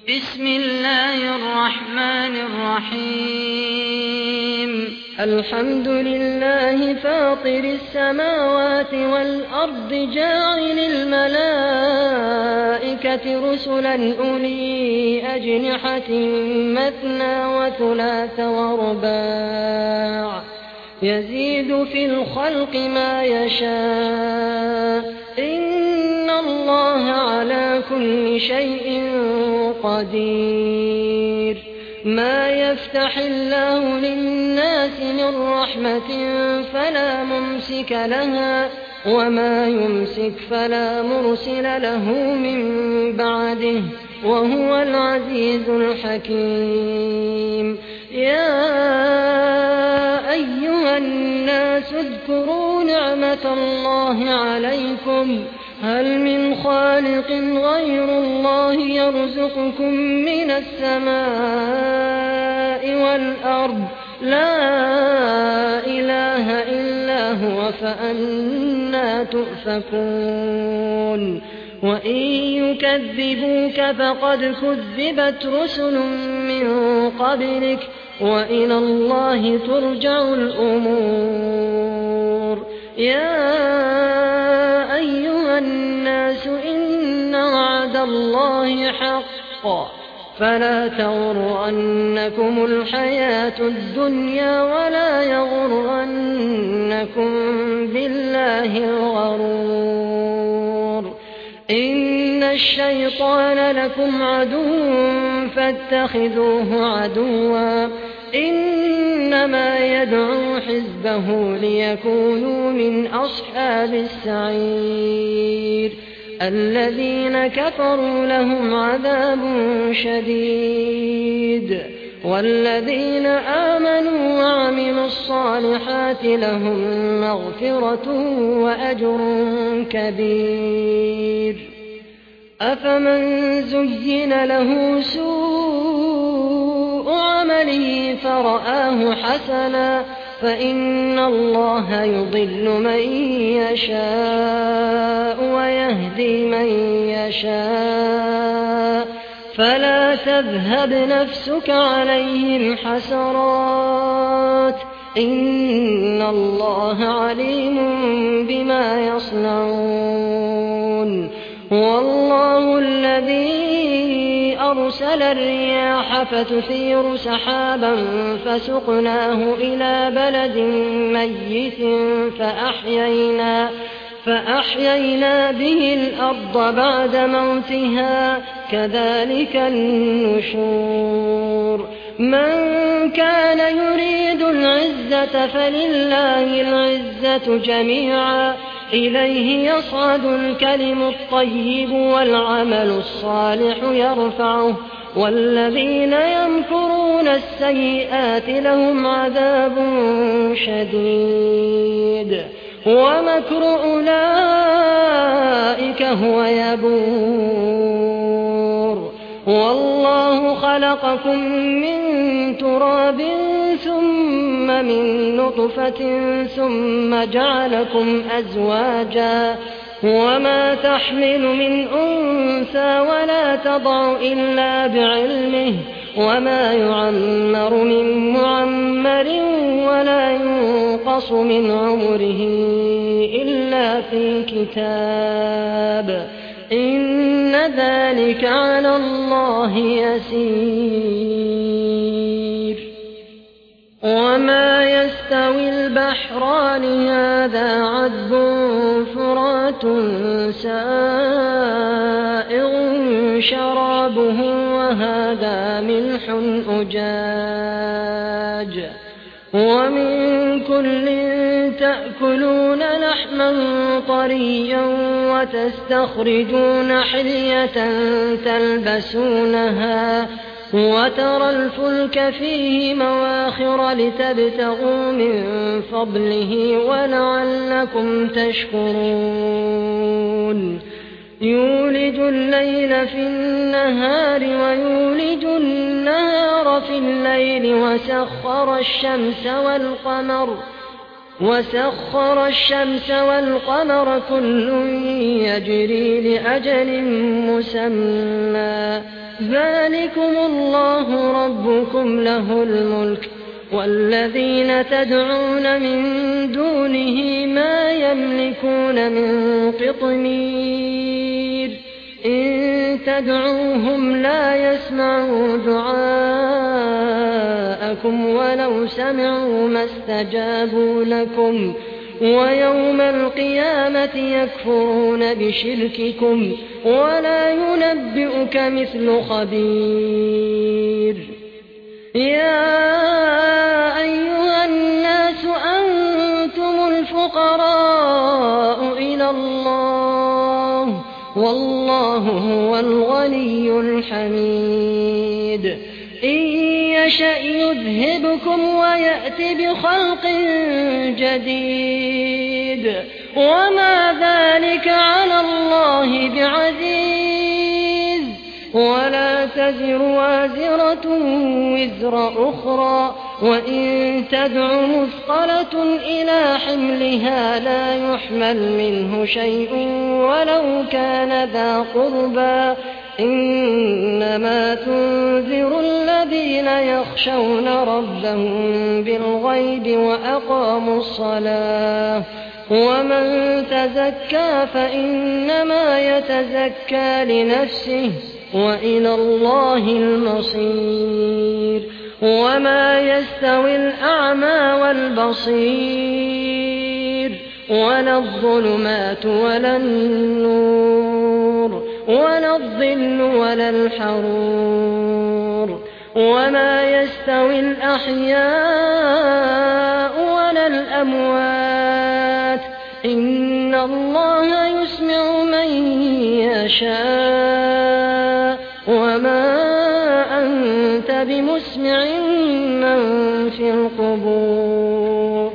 بسم الله الرحمن الرحيم الحمد لله فاطر السماوات والأرض جاعل الملائكة رسلا أولي أجنحة مثنى وثلاث ورباع يزيد في الخلق ما يشاء إن الله على كل شيء قدير ما يفتح الله للناس من رحمة فلا ممسك لها وما يمسك فلا مرسل له من بعده وهو العزيز الحكيم يا أيها الناس اذكروا نعمة الله عليكم هل من خالق غير الله يرزقكم من السماء والأرض لا إله إلا هو فأنى تؤفكون وإن يكذبوك فقد كذبت رسل من قبلك وإلى الله ترجع الأمور يا أيها الناس إن وعد الله حق فلا تغرنكم الحياة الدنيا ولا يغرنكم بالله الغرور إن الشيطان لكم عدو فاتخذوه عدوا إنما يدعو حزبه ليكونوا من أصحاب السعير الذين كفروا لهم عذاب شديد والذين آمنوا وعملوا الصالحات لهم مغفرة وأجر كبير أفمن زين له سوء عمله فرآه حسنا فإن الله يضل من يشاء ويهدي من يشاء فلا تذهب نفسك عليهم حسرات إن الله عليم بما يصنعون والله الذي أرسل الرياح فتثير سحابا فسقناه إلى بلد ميت فأحيينا به الأرض بعد موتها كذلك النشور من كان يريد العزة فلله العزة جميعا إليه يصعد الكلم الطيب والعمل الصالح يرفعه والذين يمكرون السيئات لهم عذاب شديد ومكر أولئك هو يبور والله خلقكم من تراب ثم من نطفة ثم جعلكم أزواجا وما تحمل من أنثى ولا تضع إلا بعلمه وما يعمر من معمر ولا ينقص من عمره إلا في كتاب إن ذلك على الله يسير وما يستوي البحران هذا عذب فرات سائغ شرابه وهذا ملح أجاج ومن كل تأكلون لحما طريا وتستخرجون حلية تلبسونها وترى الفلك فيه مواخر لتبتغوا من فضله ولعلكم تشكرون يولج الليل في النهار ويولج النهار في الليل وسخر الشمس والقمر كل يجري لأجل مسمى ذلكم الله ربكم له الملك والذين تدعون من دونه ما يملكون من قطمير إن تدعوهم لا يسمعوا دعاءكم ولو سمعوا ما استجابوا لكم ويوم القيامة يكفرون بشرككم ولا ينبئك مثل خبير يا أيها الناس أنتم الفقراء إلى الله والله هو الغني الحميد إن يشأ يذهبكم ويأت بخلق جديد وما ذلك على الله بعزيز ولا تزر وازرة وزر أخرى وإن تدع مثقلة إلى حملها لا يحمل منه شيء ولو كان ذا قربى إنما تنذر الذين يخشون ربهم بالغيب وأقاموا الصلاة ومن تزكى فإنما يتزكى لنفسه وإلى الله المصير وما يستوي الأعمى والبصير ولا الظلمات ولا النور ولا الظل ولا الحرور وما يستوي الأحياء ولا الأموات إن الله يسمع من يشاء وما أنت بمسمع من في القبور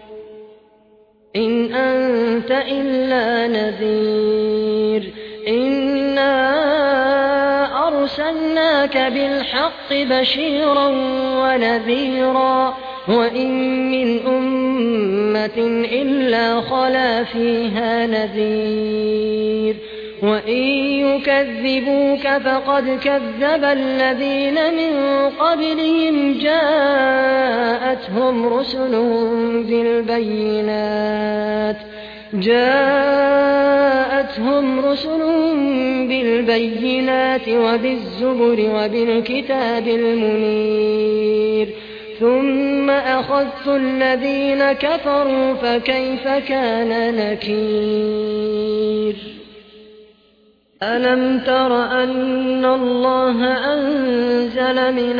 إن أنت إلا نذير إنا أرسلناك بالحق بشيرا ونذيرا وإن من أمة إلا خلا فيها نذير وإن يكذبوك فقد كذب الذين من قبلهم جاءتهم رسلهم بالبينات وبالزبر وبالكتاب المنير ثم أخذت الذين كفروا فكيف كان نكير ألم تر أن الله أنزل من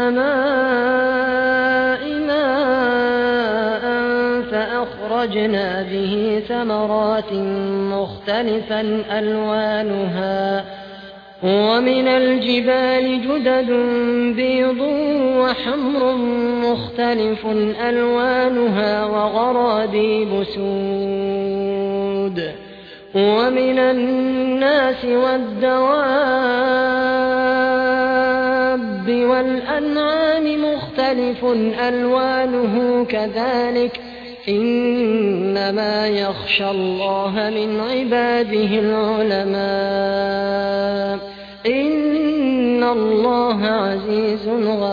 السماء ماء فأخرجنا به ثمرات مختلفا ألوانها ومن الجبال جدد بيض وحمر مختلف ألوانها وغرابيب سود ومن الناس والدواب والأنعام مختلف ألوانه كذلك إنما يخشى الله من عباده العلماء إن الله عزيز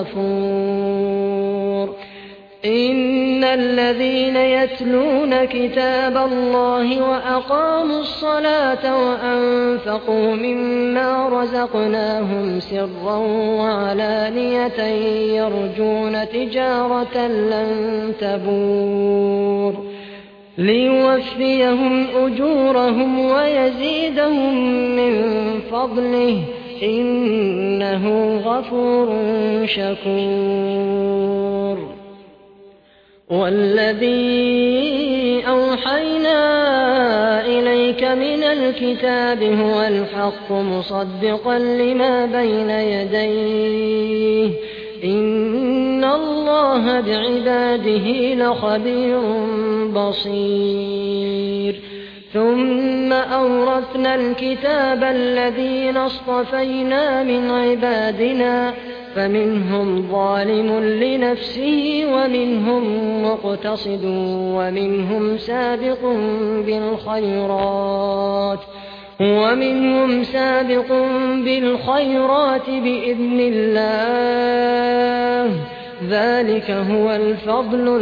غفور إن الذين يتلون كتاب الله وأقاموا الصلاة وأنفقوا مما رزقناهم سرا وعلانية يرجون تجارة لن تبور ليوفيهم أجورهم ويزيدهم من فضله إنه غفور شكور والذي أوحينا إليك من الكتاب هو الحق مصدقا لما بين يديه إن الله بعباده لخبير بصير ثم أورثنا الكتاب الذين اصطفينا من عبادنا فمنهم ظالم لنفسه ومنهم مقتصد ومنهم سابق بالخيرات ومنهم سابق بالخيرات بإذن الله ذلك هو الفضل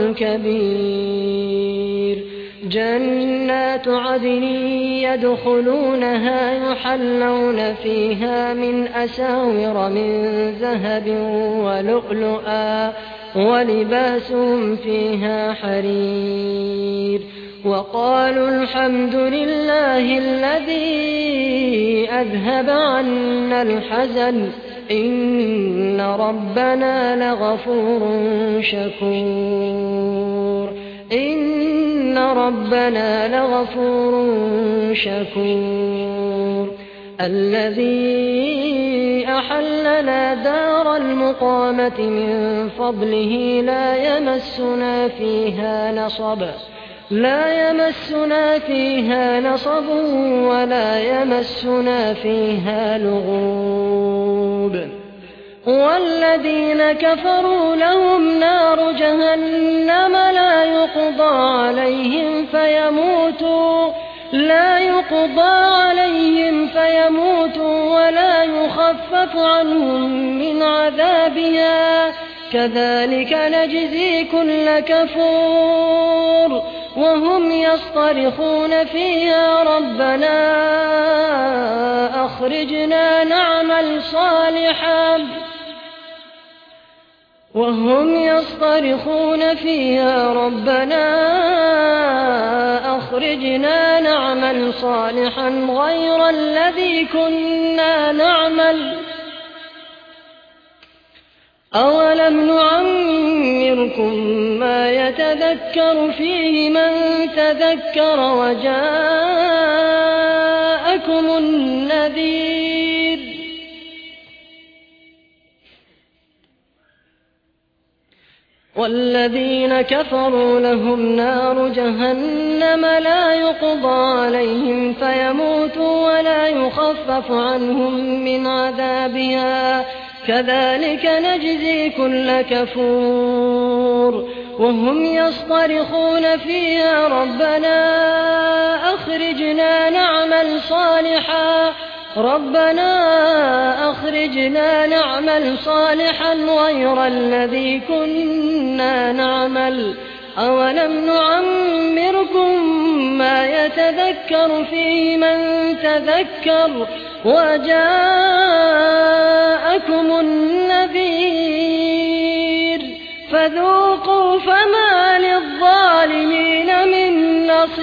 الكبير جنات عدن يدخلونها يحلون فيها من أساور من ذهب ولؤلؤا ولباسهم فيها حرير وقالوا الحمد لله الذي أذهب عنا الحزن إن ربنا لغفور شكور إن ربنا لغفور شكور الذي أحلنا دار المقامة من فضله لا يمسنا فيها نصب ولا يمسنا فيها لغوب والذين كفروا لهم نار جهنم لا يقضى عليهم فيموتوا ولا يخفف عنهم من عذابها كذلك نجزي كل كفور وهم يصطرخون فيها ربنا أخرجنا نعمل صالحا غير الذي كنا نعمل أولم نعمركم ما يتذكر فيه من تذكر وجاءكم النذير والذين كفروا لهم نار جهنم لا يقضى عليهم فيموتوا ولا يخفف عنهم من عذابها كذلك نجزي كل كفور وهم يصطرخون فيها ربنا أخرجنا نعمل صالحا غير الذي كنا نعمل أولم نعمركم ما يتذكر فيه من تذكر وجاءكم النذير فذوقوا فما للظالمين من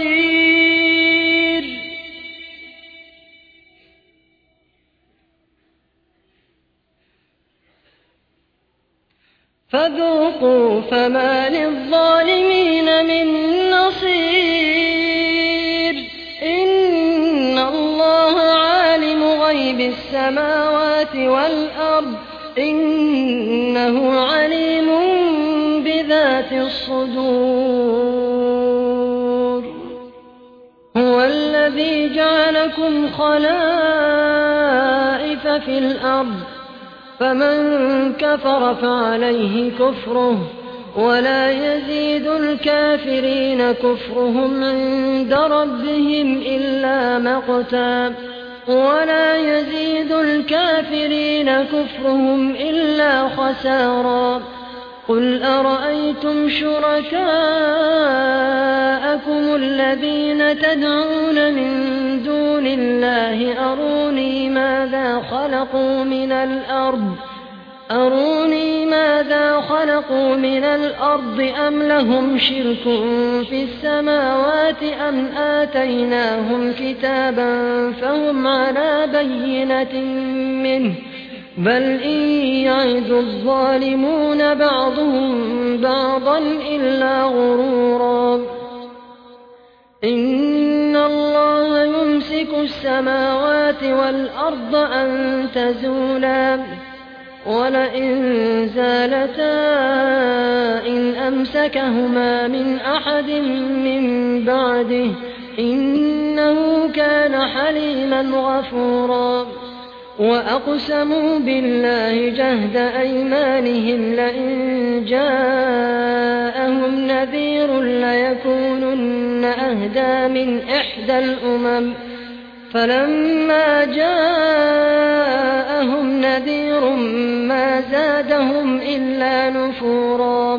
نصير إن الله عالم غيب السماوات والأرض إنه عليم بذات الصدور هو الذي جعلكم خلائف في الأرض فمن كفر فعليه كفره ولا يزيد الكافرين كفرهم عند ربهم إلا مقتا ولا يزيد الكافرين كفرهم إلا خسارا قل أرأيتم شركاءكم الذين تدعون من دون الله أروني ماذا خلقوا من الأرض أم لهم شرك في السماوات أم آتيناهم كتابا فهم على بينة منه بل إن يعد الظالمون بعضهم بعضا إلا غرورا إن الله يمسك السماوات والأرض أن تزولا ولئن زالتا إن أمسكهما من أحد من بعده إنه كان حليما غفورا وأقسموا بالله جهد أيمانهم لئن جاءهم نذير ليكونن أهدى من إحدى الأمم فلما جاءهم نذير ما زادهم إلا نفورا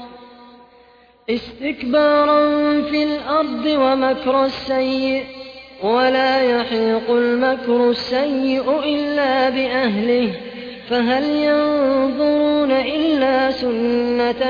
استكبارا في الأرض ومكر السيء ولا يحيق المكر السيء إلا بأهله فهل ينظرون إلا سنة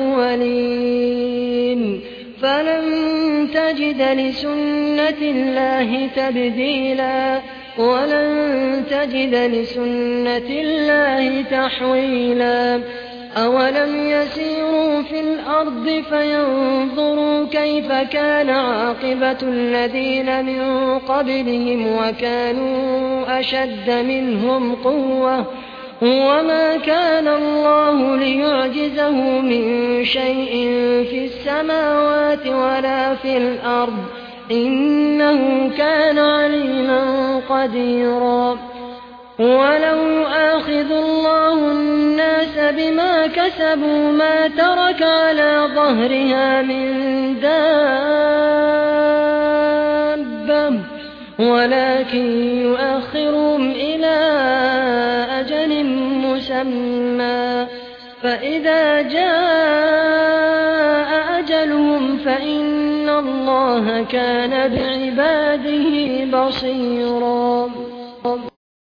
الأولين فلن تجد لسنة الله تبديلا ولن تجد لسنة الله تحويلا أولم يسيروا في الأرض فينظروا كيف كان عاقبة الذين من قبلهم وكانوا أشد منهم قوة وما كان الله ليعجزه من شيء في السماوات ولا في الأرض إنه كان عليما قديرا ولو يؤاخذ الله الناس بما كسبوا ما ترك على ظهرها من دابة ولكن يؤخرهم إلى أجل مسمى فإذا جاء أجلهم فإن الله كان بعباده بصيرا